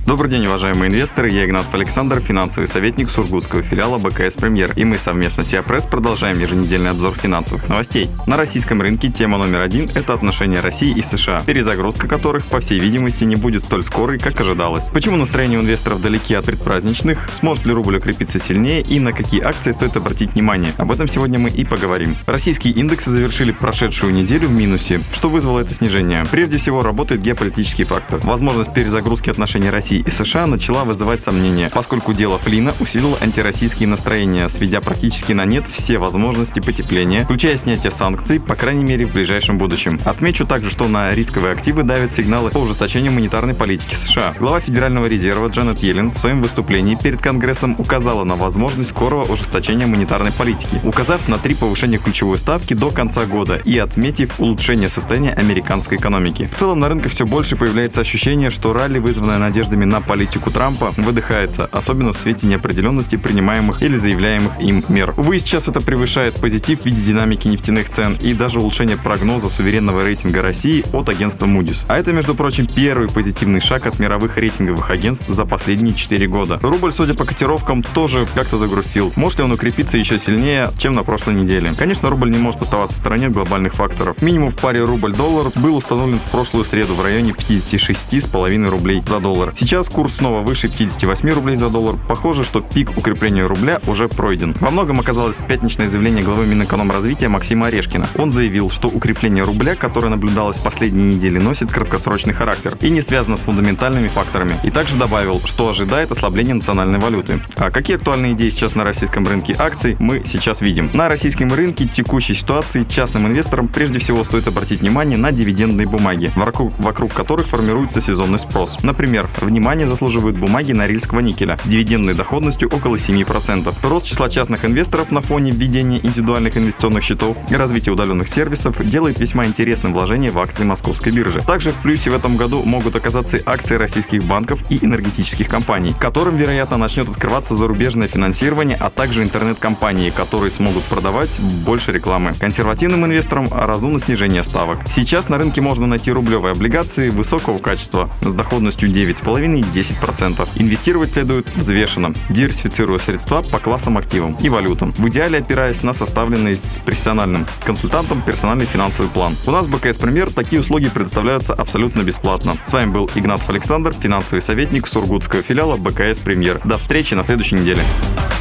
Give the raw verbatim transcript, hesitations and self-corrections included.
Добрый день, уважаемые инвесторы. Я Игнатов Александр, финансовый советник сургутского филиала БКС Премьер. И мы совместно с Япресс продолжаем еженедельный обзор финансовых новостей. На российском рынке тема номер один – это отношения России и США, перезагрузка которых, по всей видимости, не будет столь скорой, как ожидалось. Почему настроение у инвесторов далеки от предпраздничных, сможет ли рубль укрепиться сильнее и на какие акции стоит обратить внимание? Об этом сегодня мы и поговорим. Российские индексы завершили прошедшую неделю в минусе. Что вызвало это снижение? Прежде всего, работает геополитический фактор. Возможность перезагрузки отношений России и США начала вызывать сомнения, поскольку дело Флина усилило антироссийские настроения, сведя практически на нет все возможности потепления, включая снятие санкций, по крайней мере, в ближайшем будущем. Отмечу также, что на рисковые активы давят сигналы по ужесточению монетарной политики США. Глава Федерального резерва Джанет Йеллен в своем выступлении перед Конгрессом указала на возможность скорого ужесточения монетарной политики, указав на три повышения ключевой ставки до конца года и отметив улучшение состояния американской экономики. В целом на рынке все больше появляется ощущение, что ралли, вызванное надеждами на политику Трампа, выдыхается, особенно в свете неопределенности принимаемых или заявляемых им мер. Увы, сейчас это превышает позитив в виде динамики нефтяных цен и даже улучшение прогноза суверенного рейтинга России от агентства Moody's. А это, между прочим, первый позитивный шаг от мировых рейтинговых агентств за последние четыре года. Рубль, судя по котировкам, тоже как-то загрустил. Может ли он укрепиться еще сильнее, чем на прошлой неделе? Конечно, рубль не может оставаться в стороне от глобальных факторов. Минимум в паре рубль-доллар был установлен в прошлую среду в районе пятьдесят шесть целых пять десятых рублей за доллар. Сейчас курс снова выше пятьдесят восемь рублей за доллар. Похоже, что пик укрепления рубля уже пройден. Во многом оказалось пятничное заявление главы Минэкономразвития Максима Орешкина. Он заявил, что укрепление рубля, которое наблюдалось в последние недели, носит краткосрочный характер и не связано с фундаментальными факторами. И также добавил, что ожидает ослабления национальной валюты. А какие актуальные идеи сейчас на российском рынке акций, мы сейчас видим. На российском рынке текущей ситуации частным инвесторам прежде всего стоит обратить внимание на дивидендные бумаги, вокруг, вокруг которых формируется сезонный спрос. Например, внимание заслуживают бумаги Норильского никеля с дивидендной доходностью около семь процентов. Рост числа частных инвесторов на фоне введения индивидуальных инвестиционных счетов и развития удаленных сервисов делает весьма интересным вложение в акции Московской биржи. Также в плюсе в этом году могут оказаться акции российских банков и энергетических компаний, которым, вероятно, начнет открываться зарубежное финансирование, а также интернет-компании, которые смогут продавать больше рекламы. Консервативным инвесторам разумно снижение ставок. Сейчас на рынке можно найти рублевые облигации высокого качества с доходностью девять целых пять десятых - десять процентов. Инвестировать следует взвешенно, диверсифицируя средства по классам активам и валютам, в идеале опираясь на составленный с профессиональным консультантом персональный финансовый план. У нас в БКС Премьер такие услуги предоставляются абсолютно бесплатно. С вами был Игнатов Александр, финансовый советник сургутского филиала БКС Премьер. До встречи на следующей неделе.